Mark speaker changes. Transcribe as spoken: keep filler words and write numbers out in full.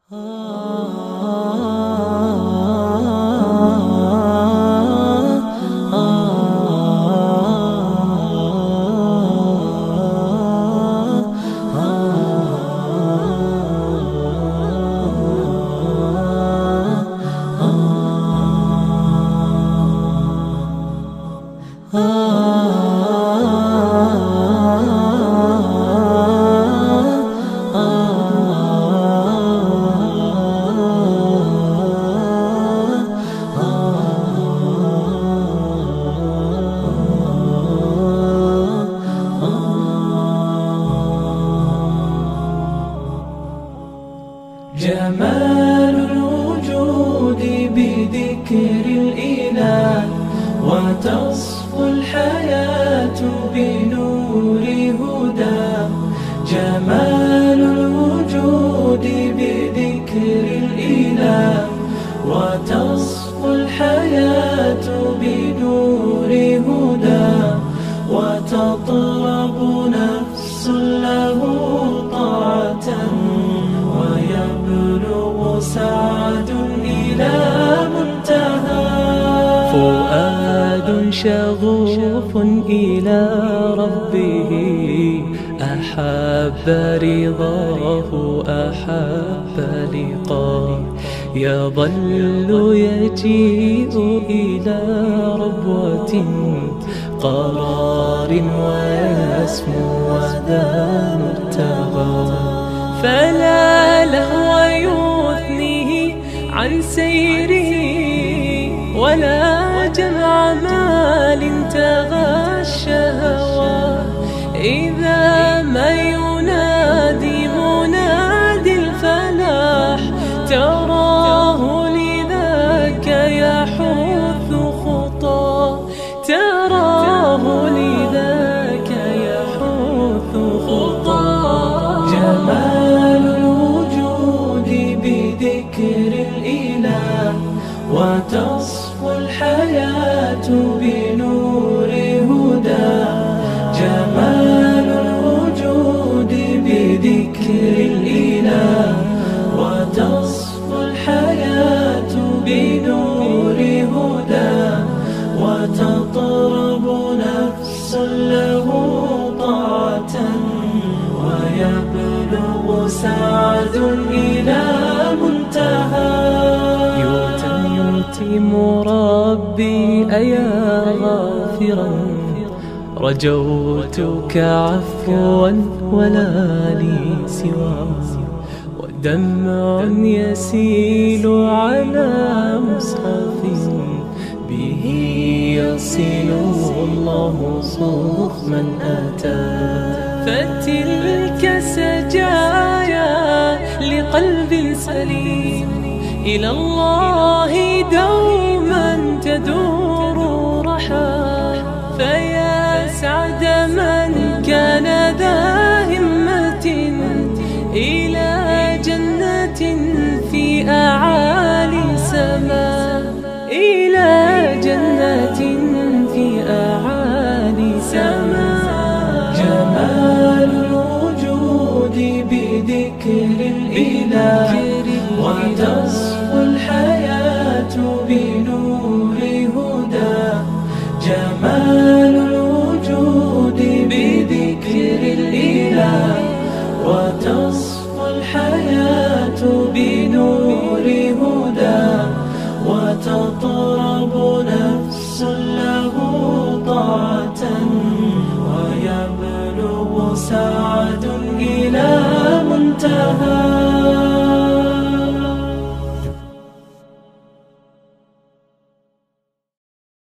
Speaker 1: جمال الوجود بذكر الإله، وتصفو الحياة بنور هداه. جمال الوجود بذكر الإله، وتصفو الحياة بنور هداه. وتطلب نفس له طاعة، ويبلغ سعد إلى منتهى.
Speaker 2: فؤاد شغوف إلى ربه، أحب رضاه أحب لقاه. يظل يجيء إلى ربوة قرار، ويسمو وذا مرتضى. فلا لهو يثنيه عن سيره، ولا جمع مال تغى الشهوى. إذا ما ينادي منادي الفلاح، تراه لذاك يحث خطاه. تراه لذاك يحث خطاه.
Speaker 1: جمال الوجود بذكر الإله، وتصفو الحياة بنور هداه. جمال الوجود بذكر الإله، وتصفو الحياة بنور هداه. وتطرب نفس له طاعة، ويبلغ سعد إلى منتهى.
Speaker 2: يتم ربي أيا غافرا، رجوتك عفوا ولا لي سوى. ودمع يسيل على مصحف، به يصل الله صوف من أتى. فتلك سجايا لقلب سليم، إلى الله دوما تدور رحى. فيا سعد من كان ذا همة، إلى جنة في أعالي سماء. إلى جنة في أعالي سماء.
Speaker 1: جمال الوجود بذكر الإله، وتصفو الحياة بنور هداه. جمال الوجود بذكر الإله، وتصفو الحياة بنور هداه. وتطرب نفس له طاعة، ويبلغ سعد إلى منتهى.